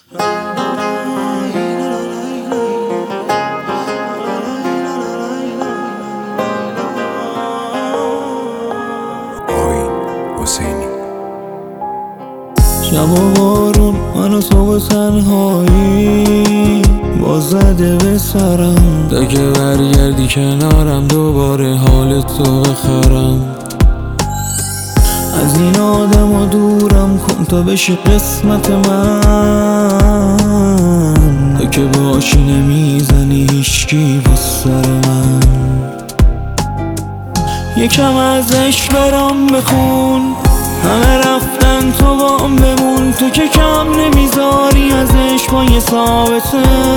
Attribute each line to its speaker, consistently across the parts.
Speaker 1: شب و بارون من و تو به تنهایی باز زده به سرم تا که برگردی کنارم دوباره حال تو بخرم. از این آدم و دورم کن تا بشه قسمت من، تو که باشی نمیزنی هیچکی با سر من. یکم ازش برام بخون، همه رفتن تو بام بمون، تو که کم نمیذاری ازش پای ثابت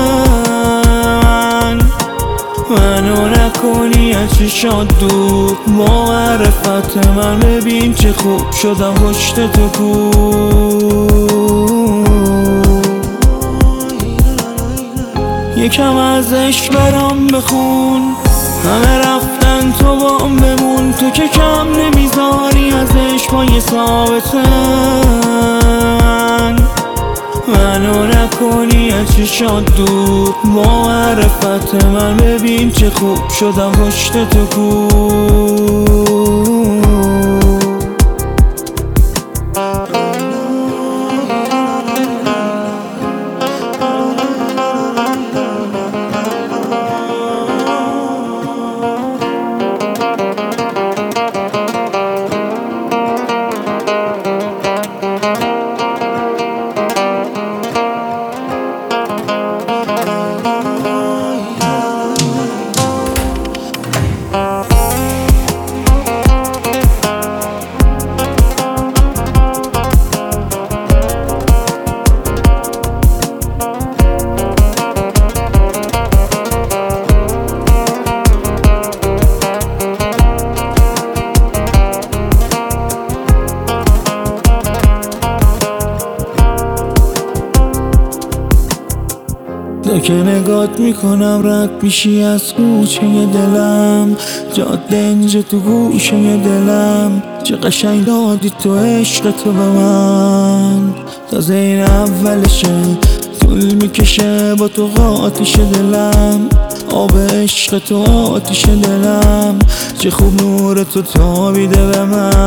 Speaker 1: منو نکنی از چشات دور. با معرفت من ببین چه خوب شدم پشت تو کو. یکم ازش برام بخون، همه رفتن تو بام بمون، تو که کم نمیذاری ازش پای ثابت منو نکنی از چشات دور. با معرفت من ببین چه خوب شدم پشت تو کو. تو که نگات میکنم رد میشی از کوچه دلم، جاده اینجا تو گوشه دلم. چه قشنگ دادی تو عشق تو به من، تازه این اولشه طول میکشه با تو آتیش دلم. آب عشق تو آتیش دلم، چه خوب نور تو تابیده به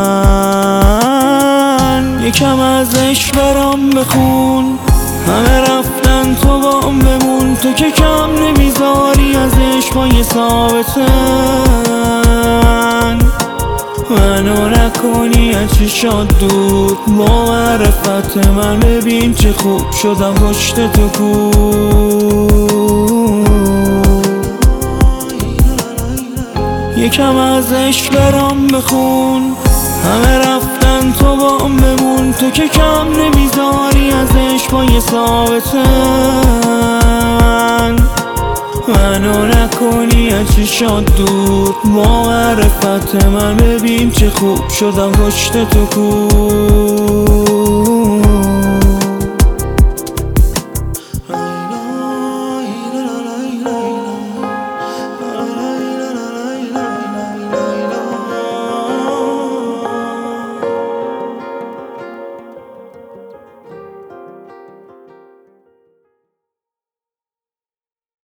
Speaker 1: من. یکم ازش برام بخون، همه رفتن تو بام بمون، تو که کم نمیذاری ازش پای ثابت منو نکنی از چشات دور. با معرفت من ببین چه خوب شدم پشت تو کو. یکم ازش برام بخون، همه رفتن تو بام بمون، تو که کم نمیذاری ازش پای ثابت منو نکنی از چشات دور. با معرفت من ببین چه خوب شدم پشت تو کو.